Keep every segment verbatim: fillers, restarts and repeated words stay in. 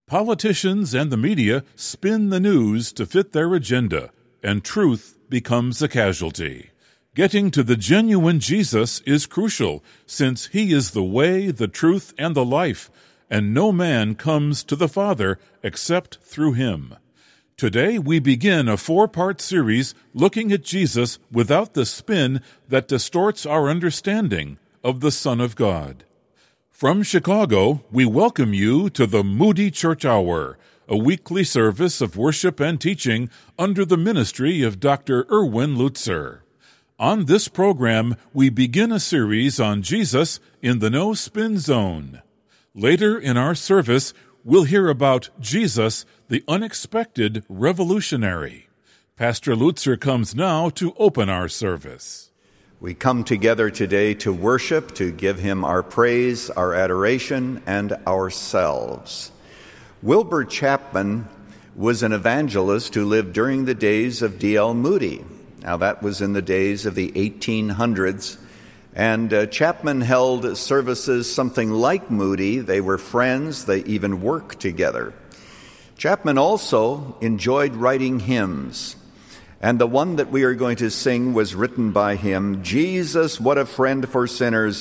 Politicians and the media spin the news to fit their agenda, and truth becomes a casualty. Getting to the genuine Jesus is crucial, since he is the way, the truth, and the life, and no man comes to the Father except through him. Today we begin a four-part series looking at Jesus without the spin that distorts our understanding of the Son of God. From Chicago, we welcome you to the Moody Church Hour, a weekly service of worship and teaching under the ministry of Doctor Erwin Lutzer. On this program, we begin a series on Jesus in the No Spin Zone. Later in our service, we'll hear about Jesus, the unexpected revolutionary. Pastor Lutzer comes now to open our service. We come together today to worship, to give him our praise, our adoration, and ourselves. Wilbur Chapman was an evangelist who lived during the days of D L Moody. Now, that was in the days of the eighteen hundreds, and uh, Chapman held services something like Moody. They were friends. They even worked together. Chapman also enjoyed writing hymns, and the one that we are going to sing was written by him. Jesus, what a friend for sinners,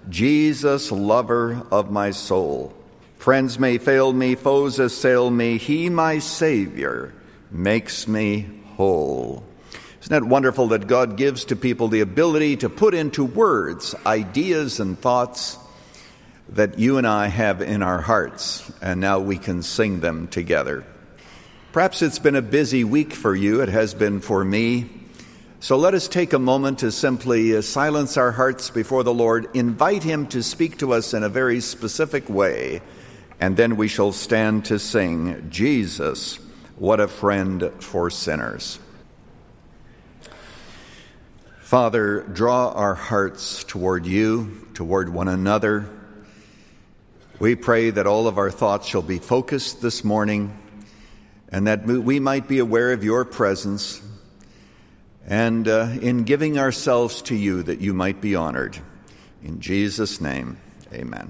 Jesus, lover of my soul. Friends may fail me, foes assail me, he, my Savior, makes me whole. Isn't that wonderful that God gives to people the ability to put into words ideas and thoughts that you and I have in our hearts, and now we can sing them together. Perhaps it's been a busy week for you. It has been for me. So let us take a moment to simply silence our hearts before the Lord, invite him to speak to us in a very specific way, and then we shall stand to sing, Jesus, what a friend for sinners. Father, draw our hearts toward you, toward one another. We pray that all of our thoughts shall be focused this morning, and that we might be aware of your presence, and uh, in giving ourselves to you, that you might be honored. In Jesus' name, amen.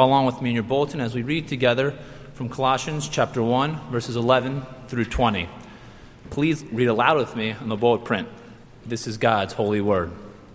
follow along with me in your bulletin as we read together from Colossians chapter one, verses eleven through twenty. Please read aloud with me on the bullet print. This is God's holy word.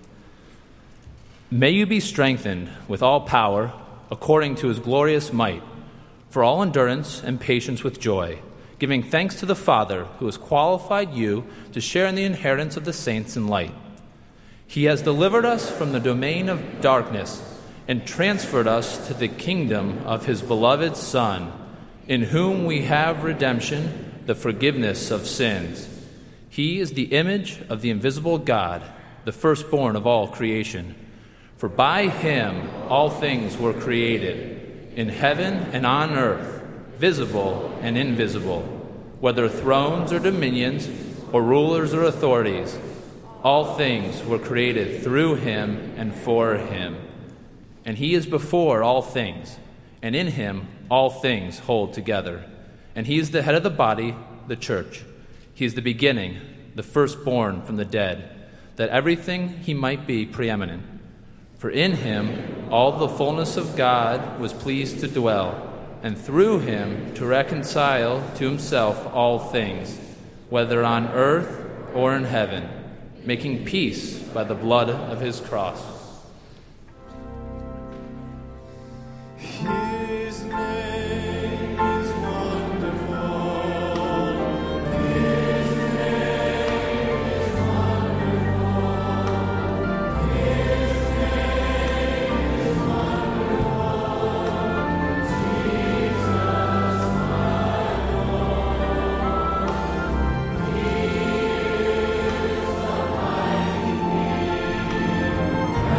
May you be strengthened with all power according to his glorious might, for all endurance and patience with joy, giving thanks to the Father who has qualified you to share in the inheritance of the saints in light. He has delivered us from the domain of darkness and transferred us to the kingdom of his beloved Son, in whom we have redemption, the forgiveness of sins. He is the image of the invisible God, the firstborn of all creation. For by him all things were created, in heaven and on earth, visible and invisible, whether thrones or dominions, or rulers or authorities. All things were created through him and for him. And he is before all things, and in him all things hold together. And he is the head of the body, the church. He is the beginning, the firstborn from the dead, that everything he might be preeminent. For in him all the fullness of God was pleased to dwell, and through him to reconcile to himself all things, whether on earth or in heaven, making peace by the blood of his cross. His name is wonderful. His name is wonderful. His name is wonderful. Jesus, my Lord. He is the mighty King.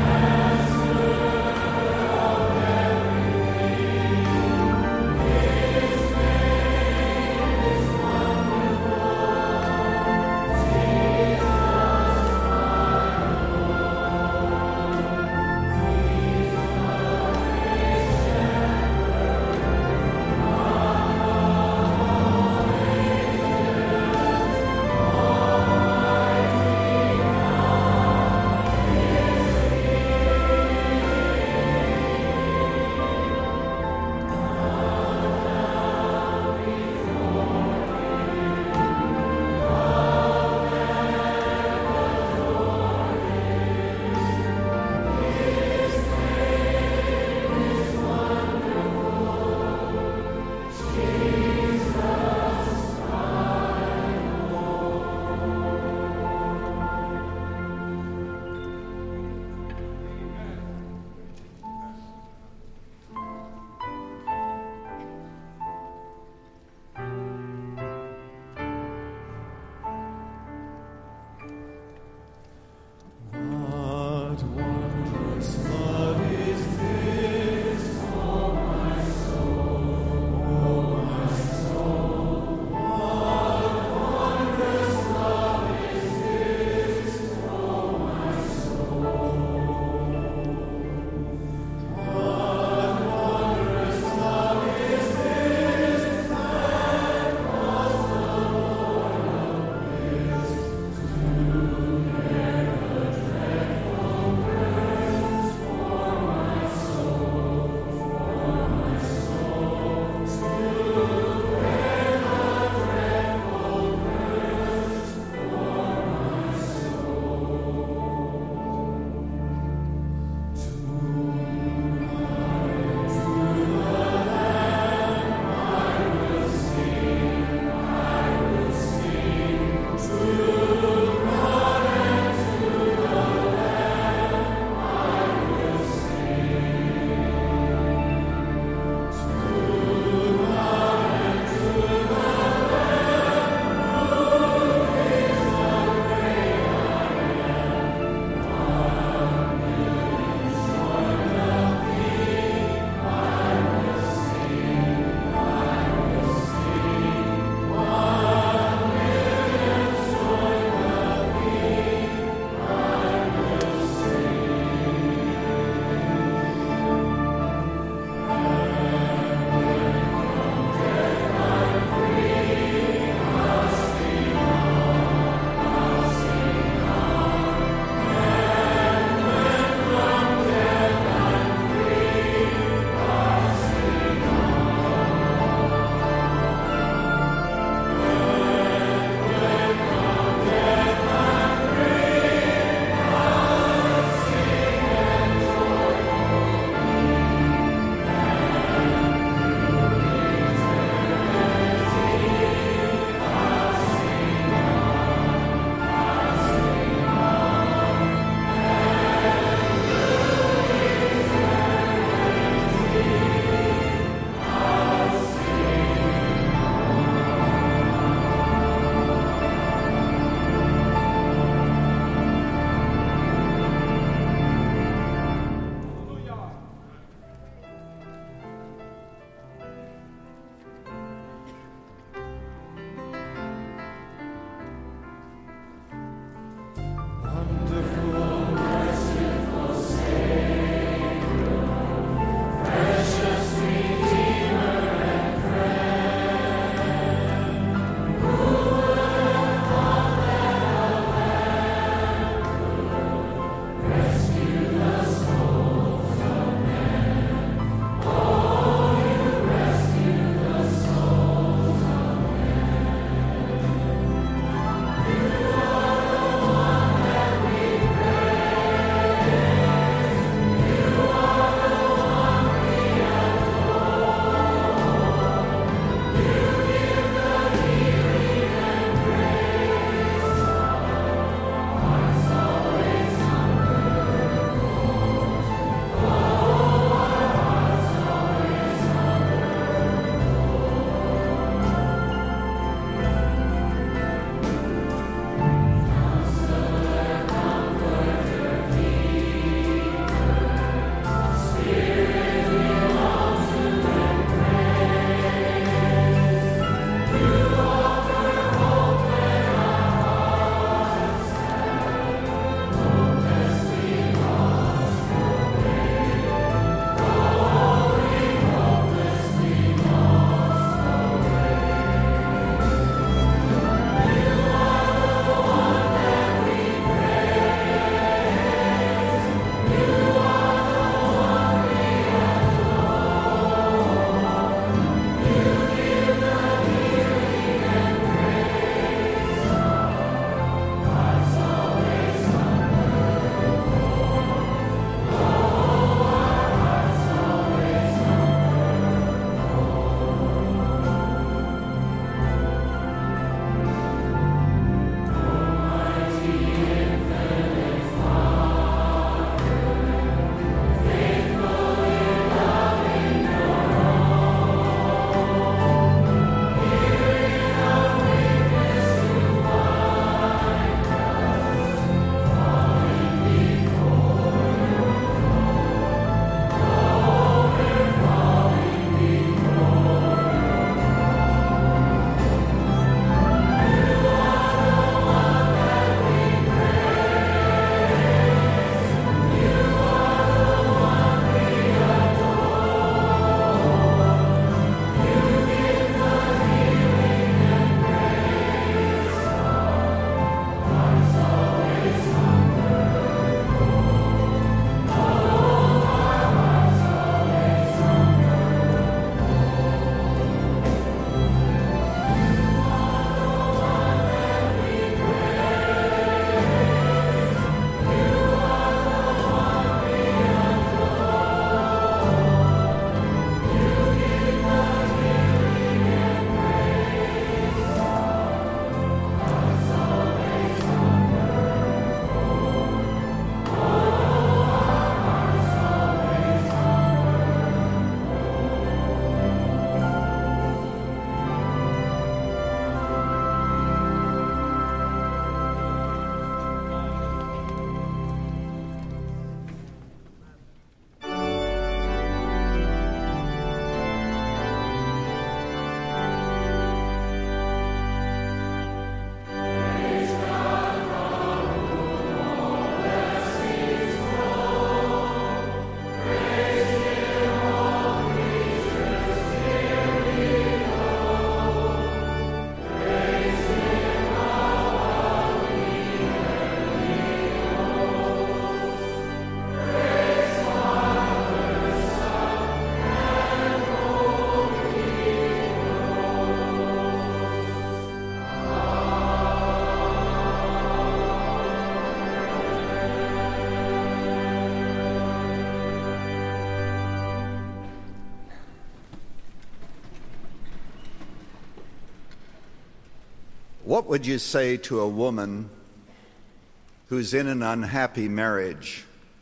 What would you say to a woman who's in an unhappy marriage?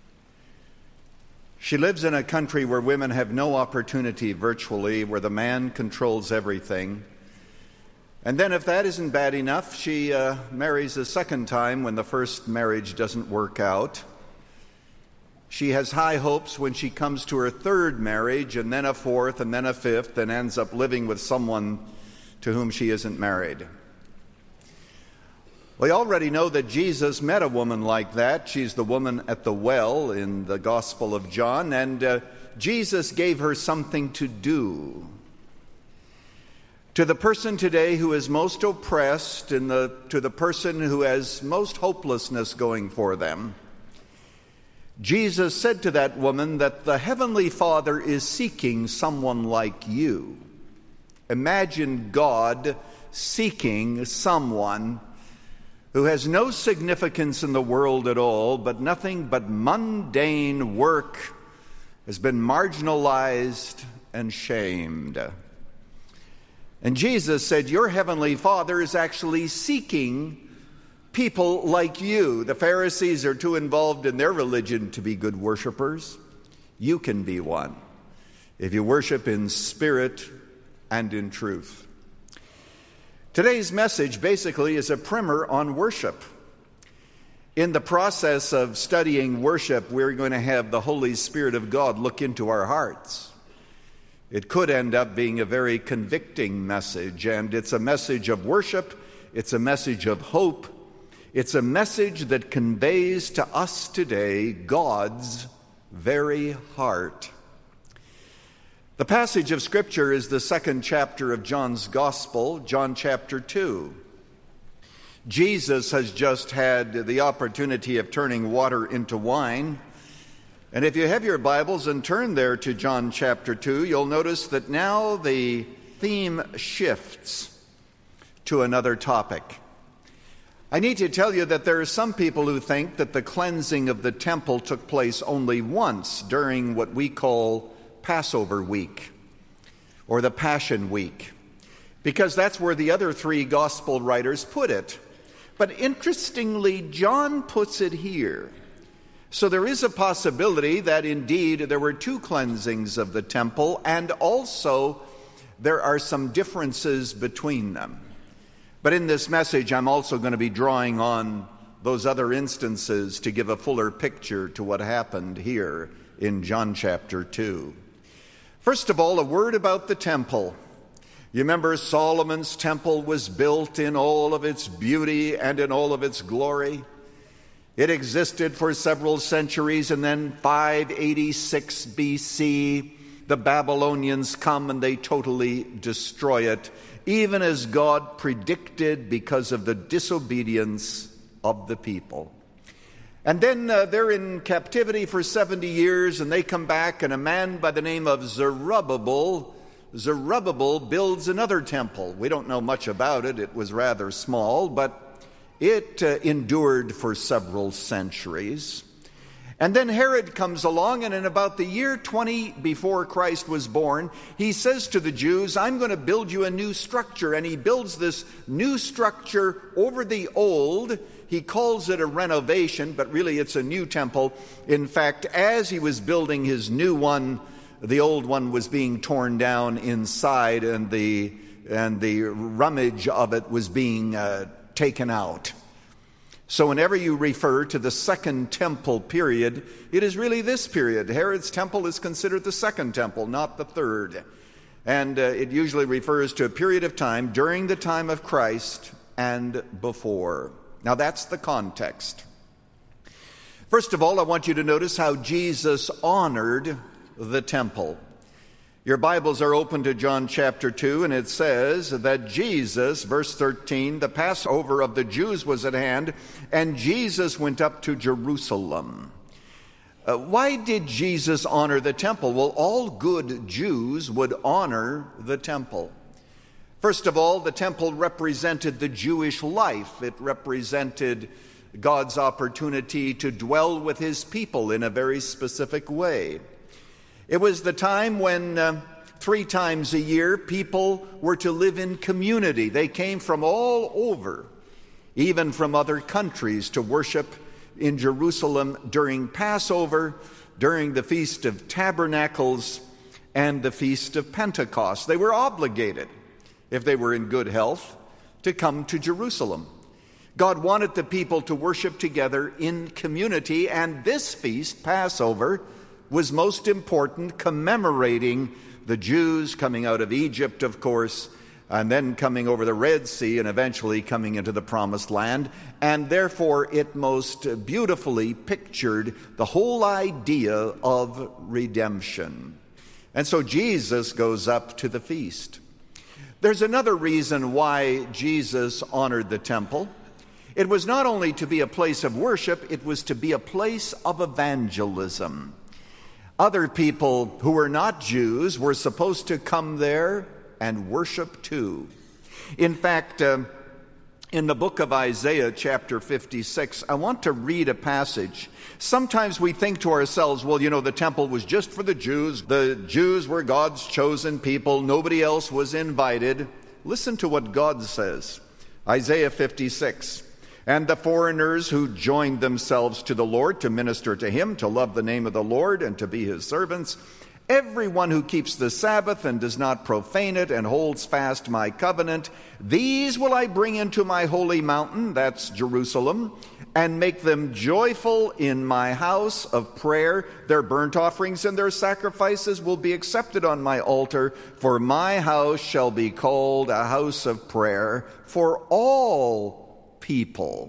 She lives in a country where women have no opportunity virtually, where the man controls everything. And then if that isn't bad enough, she uh, marries a second time when the first marriage doesn't work out. She has high hopes when she comes to her third marriage, and then a fourth, and then a fifth, and ends up living with someone to whom she isn't married. We already know that Jesus met a woman like that. She's the woman at the well in the Gospel of John, and uh, Jesus gave her something to do. To the person today who is most oppressed, and the, to the person who has most hopelessness going for them, Jesus said to that woman that the Heavenly Father is seeking someone like you. Imagine God seeking someone who has no significance in the world at all, but nothing but mundane work, has been marginalized and shamed. And Jesus said, your Heavenly Father is actually seeking people like you. The Pharisees are too involved in their religion to be good worshipers. You can be one if you worship in spirit and in truth. Today's message basically is a primer on worship. In the process of studying worship, we're going to have the Holy Spirit of God look into our hearts. It could end up being a very convicting message, and it's a message of worship, it's a message of hope, it's a message that conveys to us today God's very heart. The passage of Scripture is the second chapter of John's Gospel, John chapter two. Jesus has just had the opportunity of turning water into wine. And if you have your Bibles and turn there to John chapter two, you'll notice that now the theme shifts to another topic. I need to tell you that there are some people who think that the cleansing of the temple took place only once during what we call Passover week or the Passion week, because that's where the other three gospel writers put it. But interestingly, John puts it here. So there is a possibility that indeed there were two cleansings of the temple, and also there are some differences between them. But in this message, I'm also going to be drawing on those other instances to give a fuller picture to what happened here in John chapter two. First of all, a word about the temple. You remember Solomon's temple was built in all of its beauty and in all of its glory. It existed for several centuries, and then five eighty-six B C, the Babylonians come and they totally destroy it, even as God predicted because of the disobedience of the people. And then uh, they're in captivity for seventy years, and they come back, and a man by the name of Zerubbabel, Zerubbabel builds another temple. We don't know much about it. It was rather small, but it uh, endured for several centuries. And then Herod comes along, and in about the year twenty before Christ was born, he says to the Jews, I'm going to build you a new structure. And he builds this new structure over the old. He calls it a renovation, but really it's a new temple. In fact, as he was building his new one, the old one was being torn down inside, and the and the rummage of it was being uh, taken out. So whenever you refer to the second temple period, it is really this period. Herod's temple is considered the second temple, not the third. And uh, it usually refers to a period of time during the time of Christ and before. Now that's the context. First of all, I want you to notice how Jesus honored the temple. Your Bibles are open to John chapter two, and it says that Jesus, verse thirteen, the Passover of the Jews was at hand, and Jesus went up to Jerusalem. Uh, why did Jesus honor the temple? Well, all good Jews would honor the temple. First of all, the temple represented the Jewish life. It represented God's opportunity to dwell with his people in a very specific way. It was the time when, uh, Three times a year, people were to live in community. They came from all over, even from other countries, to worship in Jerusalem during Passover, during the Feast of Tabernacles, and the Feast of Pentecost. They were obligated, if they were in good health, to come to Jerusalem. God wanted the people to worship together in community, and this feast, Passover, was most important, commemorating the Jews coming out of Egypt, of course, and then coming over the Red Sea and eventually coming into the Promised Land. And therefore, it most beautifully pictured the whole idea of redemption. And so Jesus goes up to the feast. There's another reason why Jesus honored the temple. It was not only to be a place of worship, it was to be a place of evangelism. Other people who were not Jews were supposed to come there and worship too. In fact, uh, in the book of Isaiah, chapter fifty-six, I want to read a passage. Sometimes we think to ourselves, well, you know, the temple was just for the Jews. The Jews were God's chosen people. Nobody else was invited. Listen to what God says. Isaiah fifty-six. And the foreigners who joined themselves to the Lord to minister to him, to love the name of the Lord and to be his servants, everyone who keeps the Sabbath and does not profane it and holds fast my covenant, these will I bring into my holy mountain, that's Jerusalem, and make them joyful in my house of prayer. Their burnt offerings and their sacrifices will be accepted on my altar, for my house shall be called a house of prayer for all people.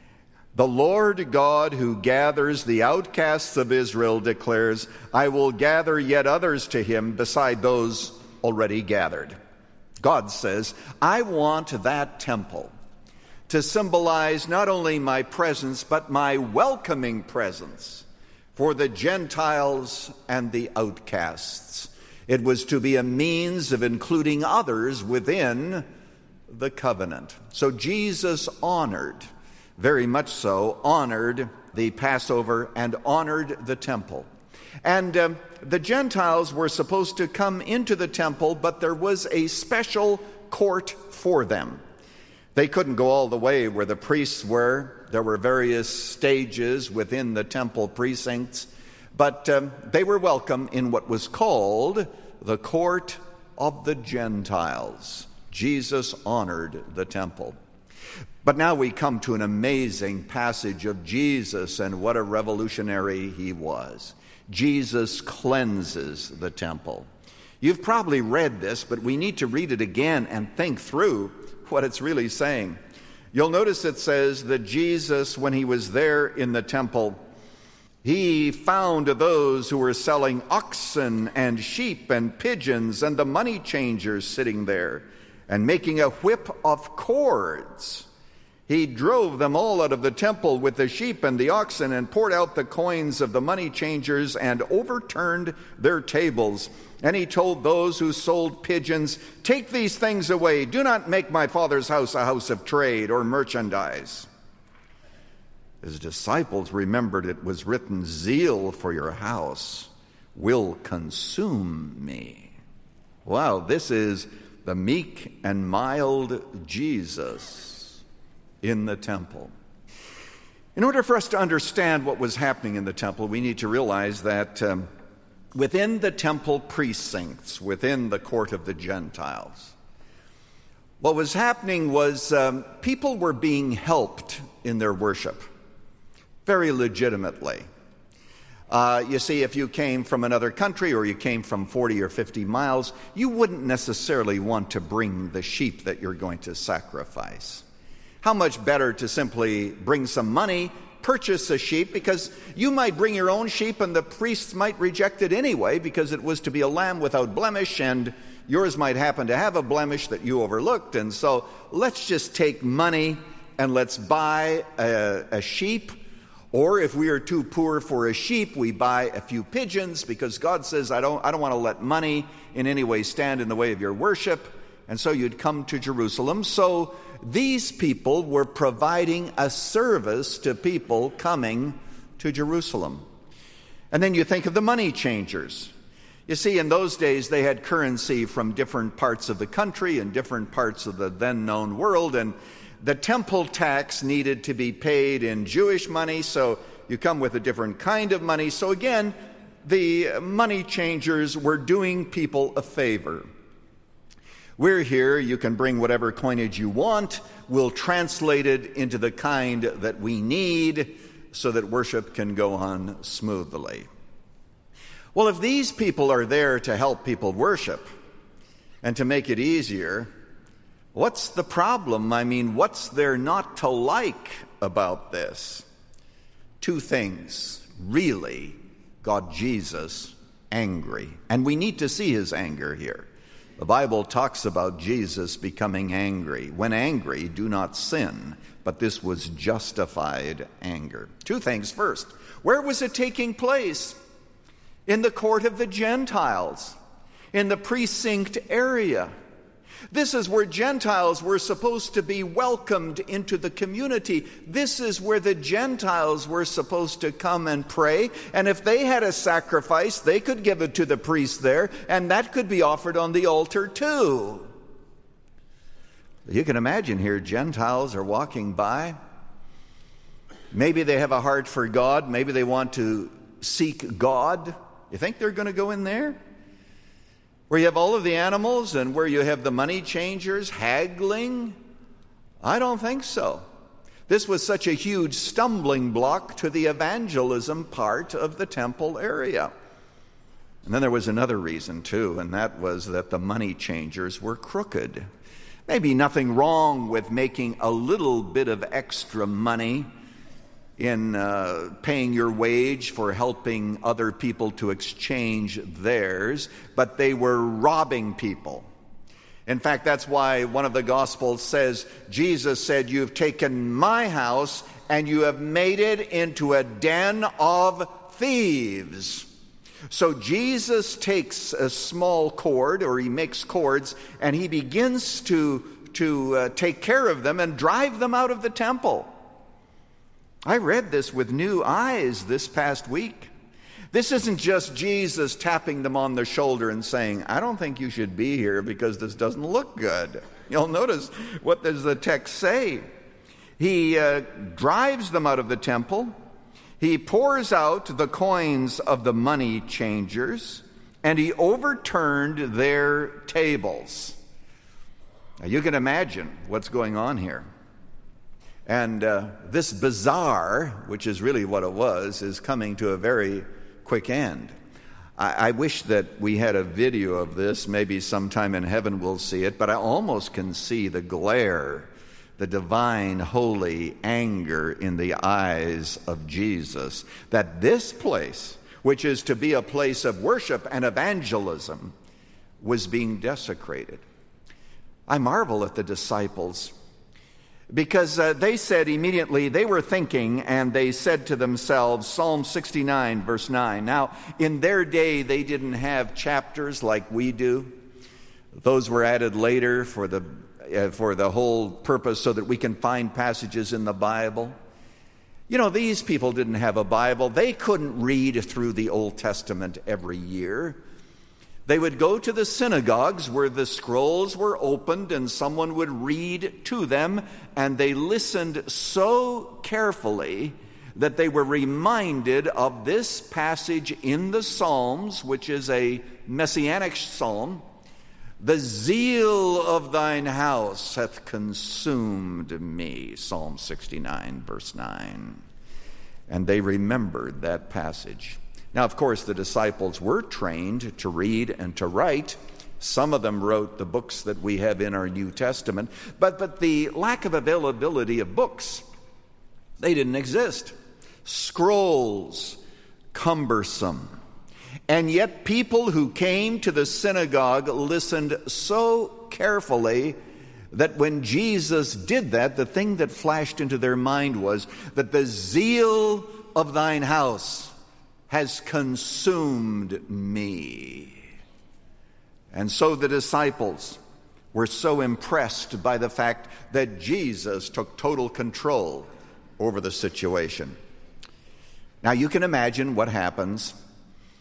The Lord God who gathers the outcasts of Israel declares, I will gather yet others to him beside those already gathered. God says, I want that temple to symbolize not only my presence, but my welcoming presence for the Gentiles and the outcasts. It was to be a means of including others within the covenant. So Jesus honored, very much so, honored the Passover and honored the temple. And um, the Gentiles were supposed to come into the temple, but there was a special court for them. They couldn't go all the way where the priests were. There were various stages within the temple precincts, but um, they were welcome in what was called the court of the Gentiles. Jesus honored the temple. But now we come to an amazing passage of Jesus, and what a revolutionary he was. Jesus cleanses the temple. You've probably read this, but we need to read it again and think through what it's really saying. You'll notice it says that Jesus, when he was there in the temple, he found those who were selling oxen and sheep and pigeons and the money changers sitting there, and making a whip of cords. He drove them all out of the temple with the sheep and the oxen, and poured out the coins of the money changers and overturned their tables. And he told those who sold pigeons, take these things away. Do not make my Father's house a house of trade or merchandise. His disciples remembered it was written, zeal for your house will consume me. Wow, this is the meek and mild Jesus in the temple. In order for us to understand what was happening in the temple, we need to realize that um, within the temple precincts, within the court of the Gentiles, what was happening was um, people were being helped in their worship, very legitimately. Uh, you see, if you came from another country or you came from forty or fifty miles, you wouldn't necessarily want to bring the sheep that you're going to sacrifice. How much better to simply bring some money, purchase a sheep, because you might bring your own sheep and the priests might reject it anyway because it was to be a lamb without blemish, and yours might happen to have a blemish that you overlooked. And so let's just take money and let's buy a, a sheep. Or if we are too poor for a sheep, we buy a few pigeons, because God says, I don't, I don't want to let money in any way stand in the way of your worship. And so you'd come to Jerusalem. So these people were providing a service to people coming to Jerusalem. And then you think of the money changers. You see, in those days, they had currency from different parts of the country and different parts of the then-known world, and the temple tax needed to be paid in Jewish money, so you come with a different kind of money. So again, the money changers were doing people a favor. We're here, you can bring whatever coinage you want, we'll translate it into the kind that we need so that worship can go on smoothly. Well, if these people are there to help people worship and to make it easier, what's the problem? I mean, what's there not to like about this? Two things really got Jesus angry. And we need to see his anger here. The Bible talks about Jesus becoming angry. When angry, do not sin. But this was justified anger. Two things. First, where was it taking place? In the court of the Gentiles, in the precinct area. This is where Gentiles were supposed to be welcomed into the community. This is where the Gentiles were supposed to come and pray. And if they had a sacrifice, they could give it to the priest there, and that could be offered on the altar too. You can imagine here, Gentiles are walking by. Maybe they have a heart for God. Maybe they want to seek God. You think they're going to go in there? Where you have all of the animals and where you have the money changers haggling? I don't think so. This was such a huge stumbling block to the evangelism part of the temple area. And then there was another reason too, and that was that the money changers were crooked. Maybe nothing wrong with making a little bit of extra money in uh, paying your wage for helping other people to exchange theirs, but they were robbing people. In fact, that's why one of the Gospels says, Jesus said, "You've taken my house and you have made it into a den of thieves." So Jesus takes a small cord, or he makes cords, and he begins to, to uh, take care of them and drive them out of the temple. I read this with new eyes this past week. This isn't just Jesus tapping them on the shoulder and saying, "I don't think you should be here because this doesn't look good." You'll notice, what does the text say? He uh, drives them out of the temple. He pours out the coins of the money changers, and he overturned their tables. Now you can imagine what's going on here. And uh, this bazaar, which is really what it was, is coming to a very quick end. I, I wish that we had a video of this. Maybe sometime in heaven we'll see it. But I almost can see the glare, the divine, holy anger in the eyes of Jesus, that this place, which is to be a place of worship and evangelism, was being desecrated. I marvel at the disciples. Because uh, they said immediately, they were thinking, and they said to themselves, Psalm sixty-nine, verse nine. Now, in their day, they didn't have chapters like we do. Those were added later for the uh, for the whole purpose so that we can find passages in the Bible. You know, these people didn't have a Bible. They couldn't read through the Old Testament every year. They would go to the synagogues where the scrolls were opened and someone would read to them, and they listened so carefully that they were reminded of this passage in the Psalms, which is a messianic psalm. "The zeal of thine house hath consumed me," Psalm sixty-nine, verse nine. And they remembered that passage. Now, of course, the disciples were trained to read and to write. Some of them wrote the books that we have in our New Testament. But, but the lack of availability of books, they didn't exist. Scrolls, cumbersome. And yet people who came to the synagogue listened so carefully that when Jesus did that, the thing that flashed into their mind was that the zeal of thine house has consumed me. And so the disciples were so impressed by the fact that Jesus took total control over the situation. Now you can imagine what happens.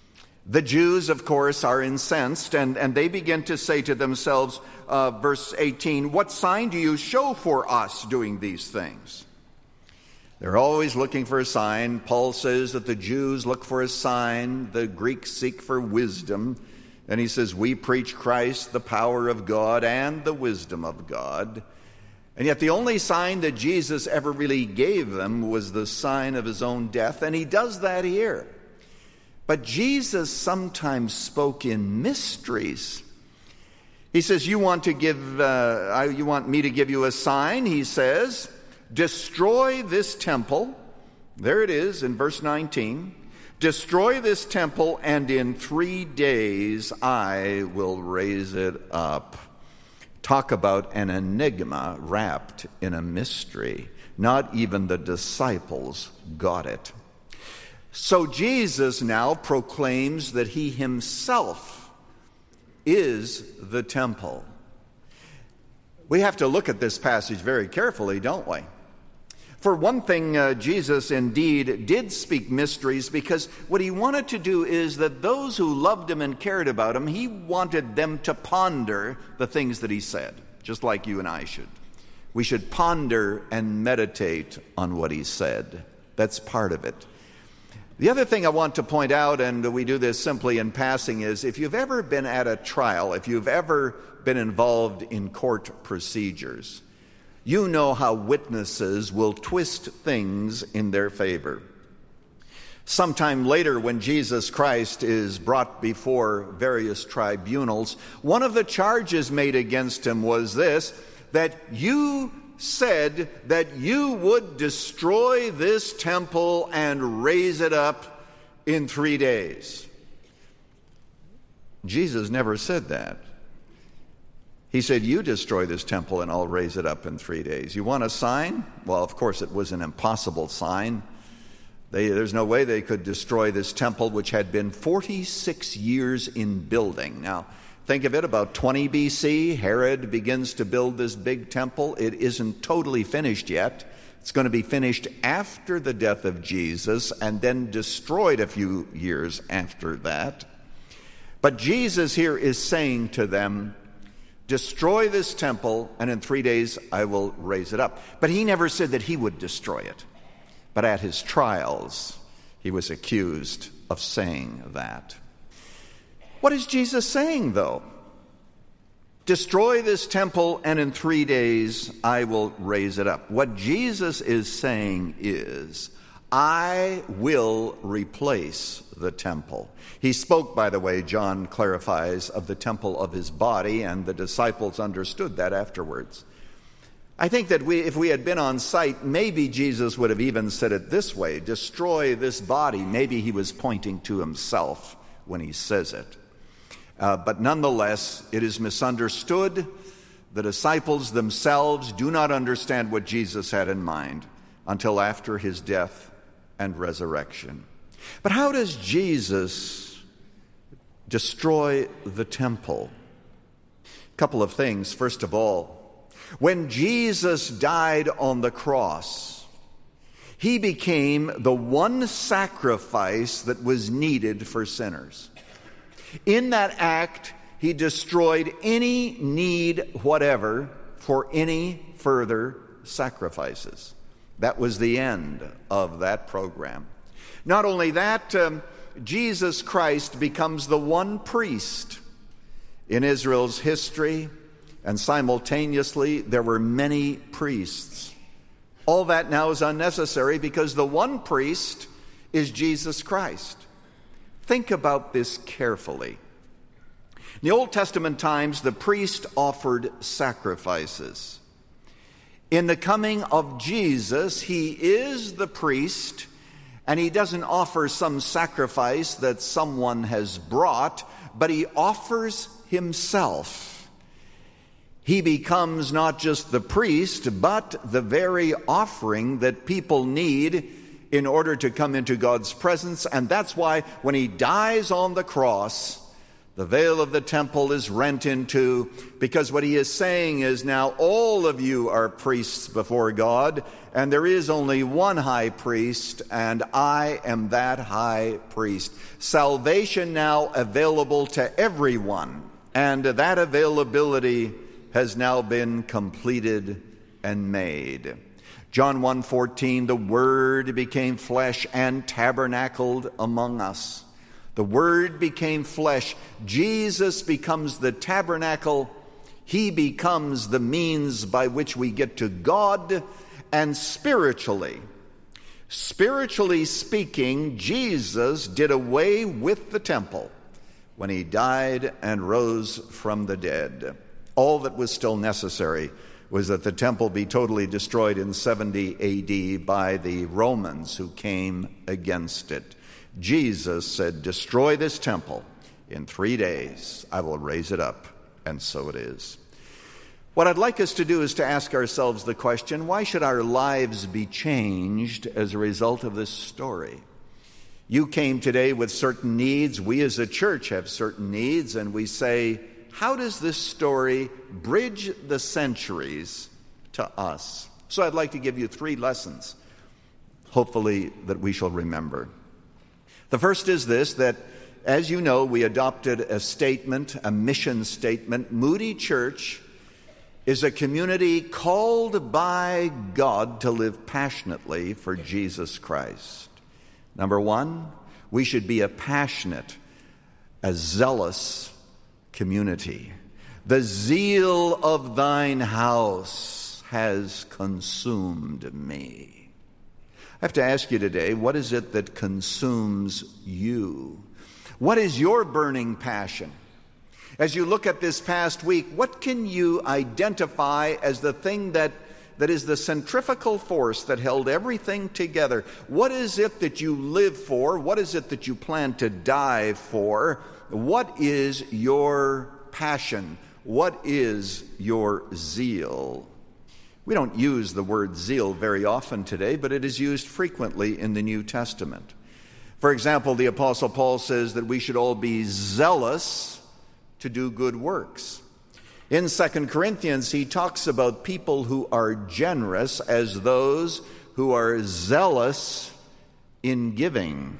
The Jews, of course, are incensed, and, and they begin to say to themselves, uh, verse eighteen, "What sign do you show for us doing these things?" They're always looking for a sign. Paul says that the Jews look for a sign, the Greeks seek for wisdom. And he says, we preach Christ, the power of God and the wisdom of God. And yet the only sign that Jesus ever really gave them was the sign of his own death, and he does that here. But Jesus sometimes spoke in mysteries. He says, you want to give, uh, you want me to give you a sign, he says, destroy this temple. There it is in verse nineteen. Destroy this temple, and in three days I will raise it up. Talk about an enigma wrapped in a mystery. Not even the disciples got it. So Jesus now proclaims that he himself is the temple. We have to look at this passage very carefully, don't we? For one thing, uh, Jesus indeed did speak mysteries, because what he wanted to do is that those who loved him and cared about him, he wanted them to ponder the things that he said, just like you and I should. We should ponder and meditate on what he said. That's part of it. The other thing I want to point out, and we do this simply in passing, is if you've ever been at a trial, if you've ever been involved in court procedures, you know how witnesses will twist things in their favor. Sometime later, when Jesus Christ is brought before various tribunals, one of the charges made against him was this, that you said that you would destroy this temple and raise it up in three days. Jesus never said that. He said, you destroy this temple and I'll raise it up in three days. You want a sign? Well, of course, it was an impossible sign. They, there's no way they could destroy this temple, which had been forty-six years in building. Now, think of it, about twenty B C, Herod begins to build this big temple. It isn't totally finished yet. It's going to be finished after the death of Jesus and then destroyed a few years after that. But Jesus here is saying to them, destroy this temple, and in three days I will raise it up. But he never said that he would destroy it. But at his trials, he was accused of saying that. What is Jesus saying, though? Destroy this temple, and in three days I will raise it up. What Jesus is saying is, I will replace the temple. He spoke, by the way, John clarifies, of the temple of his body, and the disciples understood that afterwards. I think that we, if we had been on site, maybe Jesus would have even said it this way, destroy this body. Maybe he was pointing to himself when he says it. Uh, but nonetheless, it is misunderstood. The disciples themselves do not understand what Jesus had in mind until after his death and resurrection. But how does Jesus destroy the temple? A couple of things. First of all, when Jesus died on the cross, he became the one sacrifice that was needed for sinners. In that act, he destroyed any need whatever for any further sacrifices. That was the end of that program. Not only that, um, Jesus Christ becomes the one priest in Israel's history, and simultaneously there were many priests. All that now is unnecessary because the one priest is Jesus Christ. Think about this carefully. In the Old Testament times, the priest offered sacrifices. In the coming of Jesus, he is the priest, and he doesn't offer some sacrifice that someone has brought, but he offers himself. He becomes not just the priest, but the very offering that people need in order to come into God's presence. And that's why when he dies on the cross, The veil of the temple is rent in two, because what he is saying is now all of you are priests before God, and there is only one high priest, and I am that high priest. Salvation now available to everyone, and that availability has now been completed and made. John one fourteen, the Word became flesh and tabernacled among us. The Word became flesh. Jesus becomes the tabernacle. He becomes the means by which we get to God. And spiritually, spiritually speaking, Jesus did away with the temple when he died and rose from the dead. All that was still necessary was that the temple be totally destroyed in seventy A D by the Romans who came against it. Jesus said, destroy this temple. In three days, I will raise it up. And so it is. What I'd like us to do is to ask ourselves the question, why should our lives be changed as a result of this story? You came today with certain needs. We as a church have certain needs. And we say, how does this story bridge the centuries to us? So I'd like to give you three lessons, hopefully, that we shall remember. The first is this, that as you know, we adopted a statement, a mission statement. Moody Church is a community called by God to live passionately for Jesus Christ. Number one, we should be a passionate, a zealous community. The zeal of thine house has consumed me. I have to ask you today, what is it that consumes you? What is your burning passion? As you look at this past week, what can you identify as the thing that, that is the centrifugal force that held everything together? What is it that you live for? What is it that you plan to die for? What is your passion? What is your zeal? We don't use the word zeal very often today, but it is used frequently in the New Testament. For example, the Apostle Paul says that we should all be zealous to do good works. In Second Corinthians, he talks about people who are generous as those who are zealous in giving,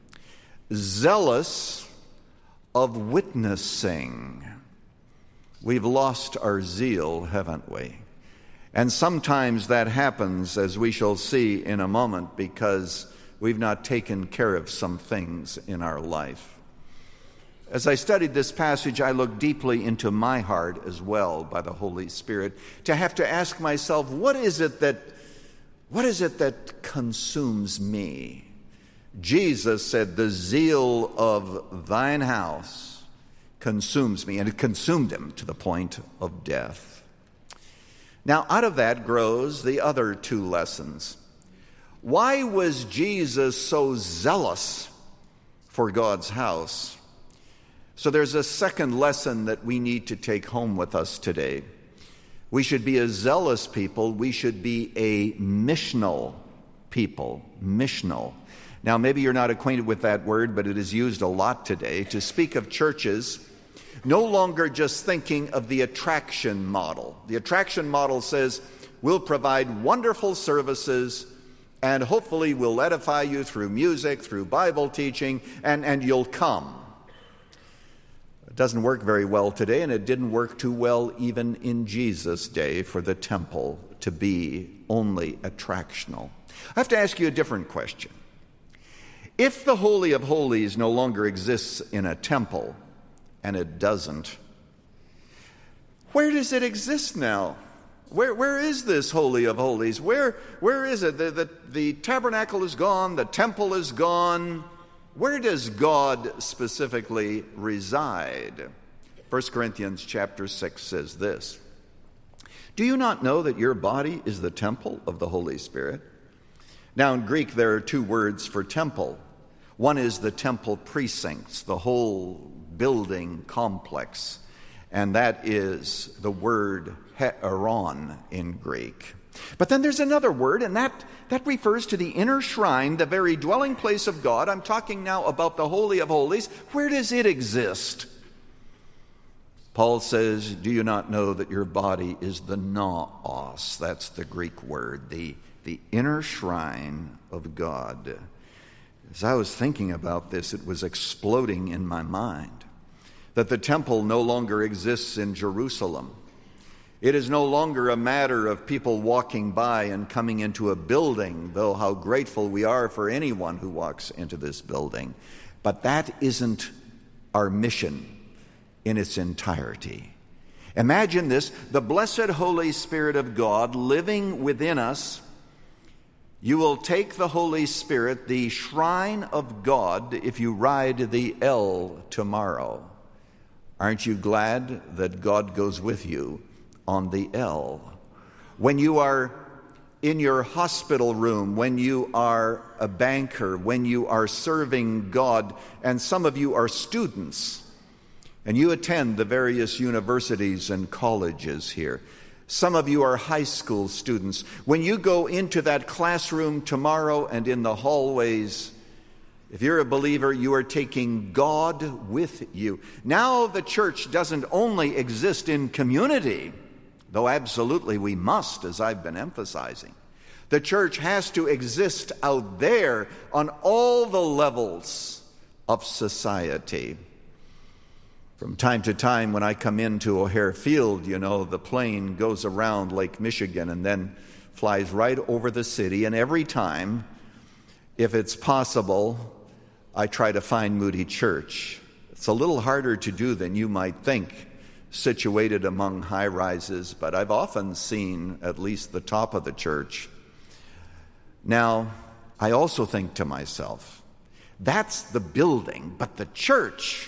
zealous of witnessing. We've lost our zeal, haven't we? And sometimes that happens, as we shall see in a moment, because we've not taken care of some things in our life. As I studied this passage, I looked deeply into my heart as well by the Holy Spirit to have to ask myself, what is it that, what is it that consumes me? Jesus said, the zeal of thine house consumes me, and it consumed him to the point of death. Now, out of that grows the other two lessons. Why was Jesus so zealous for God's house? So there's a second lesson that we need to take home with us today. We should be a zealous people. We should be a missional people. Missional. Now, maybe you're not acquainted with that word, but it is used a lot today to speak of churches no longer just thinking of the attraction model. The attraction model says, we'll provide wonderful services, and hopefully we'll edify you through music, through Bible teaching, and, and you'll come. It doesn't work very well today, and it didn't work too well even in Jesus' day for the temple to be only attractional. I have to ask you a different question. If the Holy of Holies no longer exists in a temple, and it doesn't, where does it exist now? Where where is this Holy of Holies? Where where is it? The, the, the tabernacle is gone, the temple is gone. Where does God specifically reside? First Corinthians chapter six says this. Do you not know that your body is the temple of the Holy Spirit? Now in Greek there are two words for temple. One is the temple precincts, the whole building complex, and that is the word heteron in Greek. But then there's another word, and that, that refers to the inner shrine, the very dwelling place of God. I'm talking now about the Holy of Holies. Where does it exist? Paul says, do you not know that your body is the naos? That's the Greek word, the, the inner shrine of God. As I was thinking about this, it was exploding in my mind that the temple no longer exists in Jerusalem. It is no longer a matter of people walking by and coming into a building, though how grateful we are for anyone who walks into this building. But that isn't our mission in its entirety. Imagine this, the blessed Holy Spirit of God living within us. You will take the Holy Spirit, the shrine of God, if you ride the L tomorrow. Aren't you glad that God goes with you on the L? When you are in your hospital room, when you are a banker, when you are serving God, and some of you are students, and you attend the various universities and colleges here. Some of you are high school students. When you go into that classroom tomorrow and in the hallways, if you're a believer, you are taking God with you. Now the church doesn't only exist in community, though absolutely we must, as I've been emphasizing. The church has to exist out there on all the levels of society. From time to time, when I come into O'Hare Field, you know, the plane goes around Lake Michigan and then flies right over the city. And every time, if it's possible, I try to find Moody Church. It's a little harder to do than you might think, situated among high rises, but I've often seen at least the top of the church. Now, I also think to myself, that's the building, but the church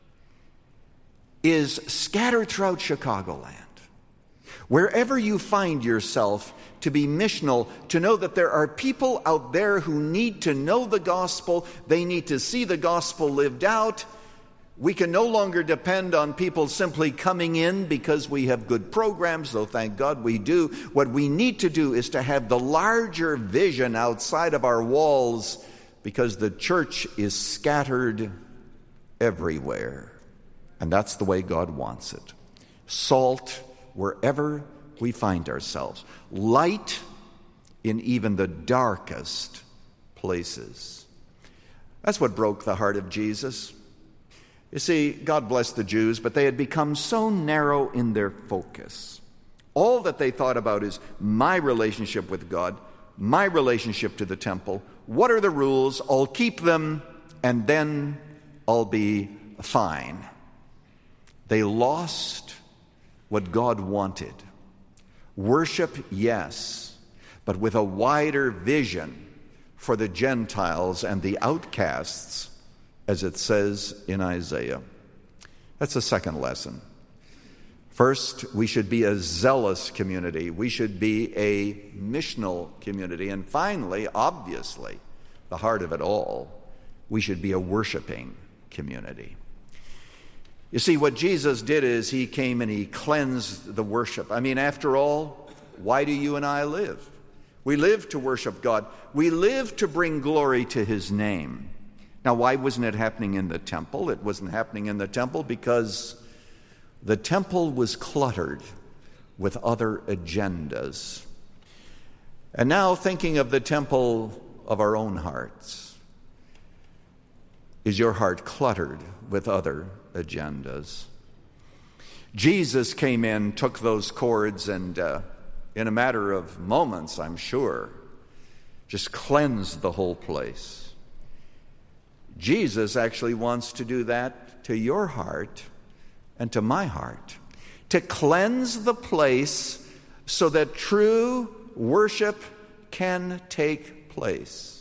is scattered throughout Chicagoland. Wherever you find yourself to be missional, to know that there are people out there who need to know the gospel, they need to see the gospel lived out. We can no longer depend on people simply coming in because we have good programs, though thank God we do. What we need to do is to have the larger vision outside of our walls, because the church is scattered everywhere. And that's the way God wants it. Salt wherever we find ourselves. Light in even the darkest places. That's what broke the heart of Jesus. You see, God bless the Jews, but they had become so narrow in their focus. All that they thought about is my relationship with God, my relationship to the temple. What are the rules? I'll keep them, and then I'll be fine. They lost what God wanted. Worship, yes, but with a wider vision for the Gentiles and the outcasts, as it says in Isaiah. That's the second lesson. First, we should be a zealous community. We should be a missional community. And finally, obviously, the heart of it all, we should be a worshiping community. You see, what Jesus did is he came and he cleansed the worship. I mean, after all, why do you and I live? We live to worship God. We live to bring glory to his name. Now, why wasn't it happening in the temple? It wasn't happening in the temple because the temple was cluttered with other agendas. And now, thinking of the temple of our own hearts, is your heart cluttered with other agendas? Jesus came in, took those cords, and uh, in a matter of moments, I'm sure, just cleansed the whole place. Jesus actually wants to do that to your heart and to my heart, to cleanse the place so that true worship can take place.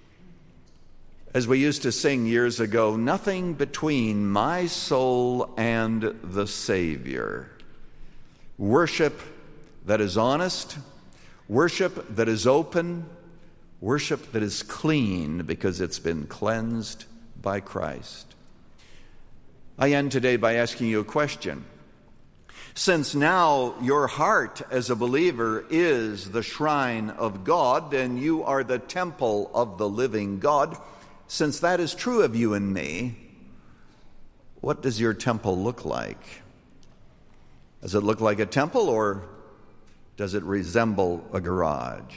As we used to sing years ago, nothing between my soul and the Savior. Worship that is honest, worship that is open, worship that is clean because it's been cleansed by Christ. I end today by asking you a question. Since now your heart as a believer is the shrine of God and you are the temple of the living God, since that is true of you and me, what does your temple look like? Does it look like a temple, or does it resemble a garage?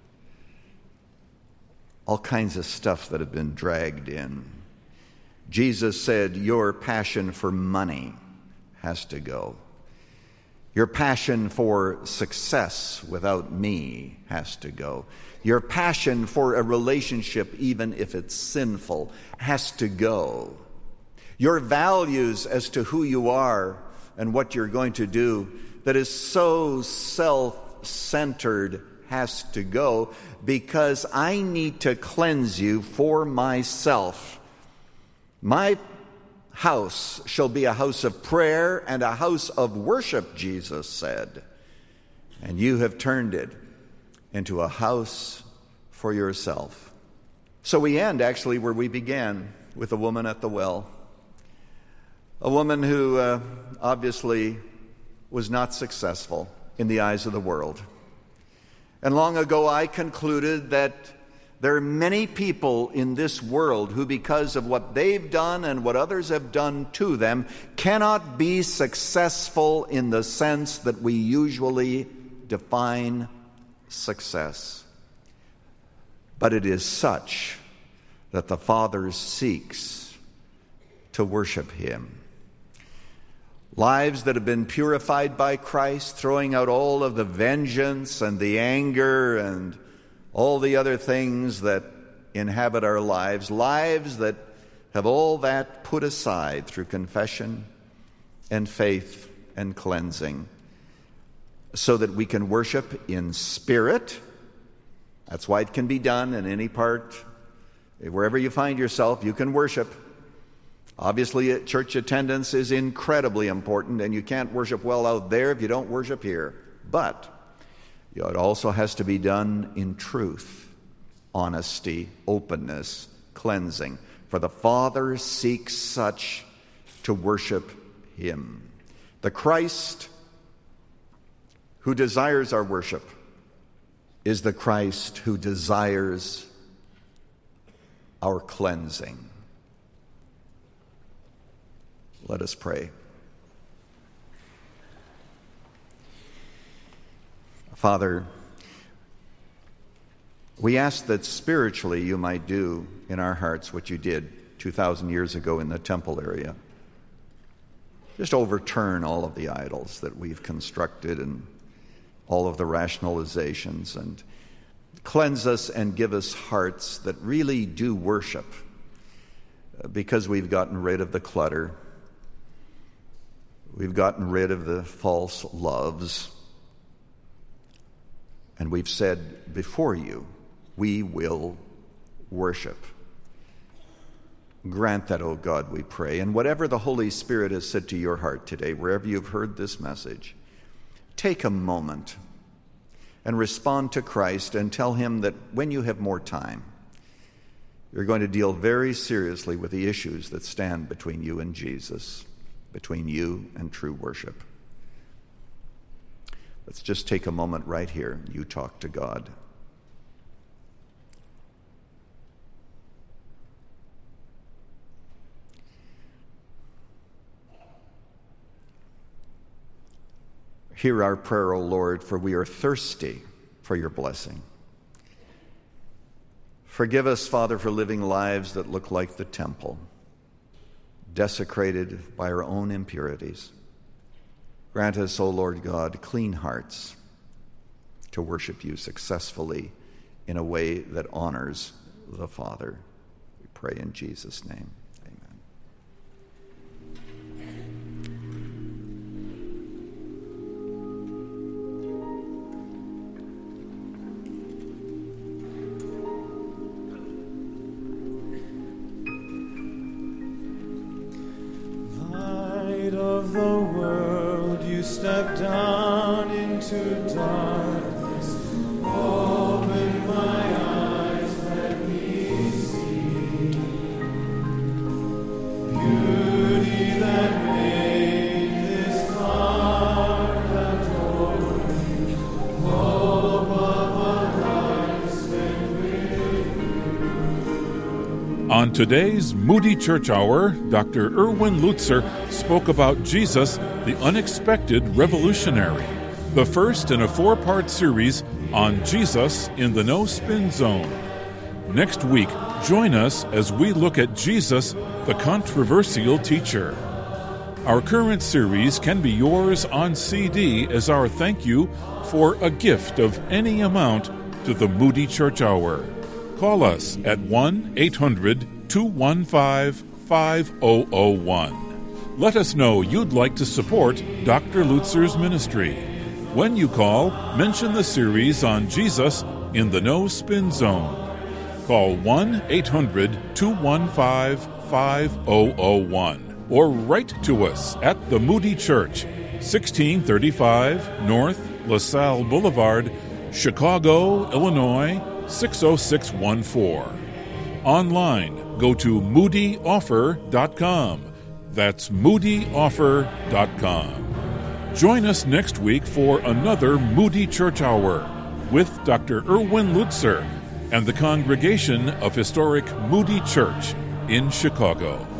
All kinds of stuff that have been dragged in. Jesus said, your passion for money has to go. Your passion for success without me has to go. Your passion for a relationship, even if it's sinful, has to go. Your values as to who you are and what you're going to do that is so self-centered has to go, because I need to cleanse you for myself. My house shall be a house of prayer and a house of worship, Jesus said. And you have turned it into a house for yourself. So we end actually where we began, with a woman at the well. A woman who uh, obviously was not successful in the eyes of the world. And long ago I concluded that there are many people in this world who, because of what they've done and what others have done to them, cannot be successful in the sense that we usually define success. But it is such that the Father seeks to worship Him. Lives that have been purified by Christ, throwing out all of the vengeance and the anger and all the other things that inhabit our lives, lives that have all that put aside through confession and faith and cleansing, so that we can worship in spirit. That's why it can be done in any part. Wherever you find yourself, you can worship. Obviously, church attendance is incredibly important, and you can't worship well out there if you don't worship here. But you know, it also has to be done in truth, honesty, openness, cleansing. For the Father seeks such to worship Him. The Christ who desires our worship is the Christ who desires our cleansing. Let us pray. Father, we ask that spiritually you might do in our hearts what you did two thousand years ago in the temple area. Just overturn all of the idols that we've constructed and all of the rationalizations, and cleanse us and give us hearts that really do worship, because we've gotten rid of the clutter. We've gotten rid of the false loves. And we've said before you, we will worship. Grant that, O God, we pray. And whatever the Holy Spirit has said to your heart today, wherever you've heard this message, take a moment and respond to Christ and tell Him that when you have more time, you're going to deal very seriously with the issues that stand between you and Jesus, between you and true worship. Let's just take a moment right here. You talk to God. Hear our prayer, O Lord, for we are thirsty for your blessing. Forgive us, Father, for living lives that look like the temple, desecrated by our own impurities. Grant us, O Lord God, clean hearts to worship you successfully in a way that honors the Father. We pray in Jesus' name. Amen. Light of the world, you step down into darkness. Open my eyes, let me see beauty that made this heart adore you. Hope of a life spent with you. On today's Moody Church Hour, Doctor Erwin Lutzer spoke about Jesus, the unexpected revolutionary, the first in a four-part series on Jesus in the No Spin Zone. Next week, join us as we look at Jesus, the controversial teacher. Our current series can be yours on C D as our thank you for a gift of any amount to the Moody Church Hour. Call us at one eight hundred two one five five zero zero one. Let us know you'd like to support Doctor Lutzer's ministry. When you call, mention the series on Jesus in the No Spin Zone. Call one eight hundred two one five five zero zero one or write to us at the Moody Church, sixteen thirty-five North LaSalle Boulevard, Chicago, Illinois, six oh six one four. Online, go to moody offer dot com. That's moody offer dot com. Join us next week for another Moody Church Hour with Doctor Erwin Lutzer and the congregation of historic Moody Church in Chicago.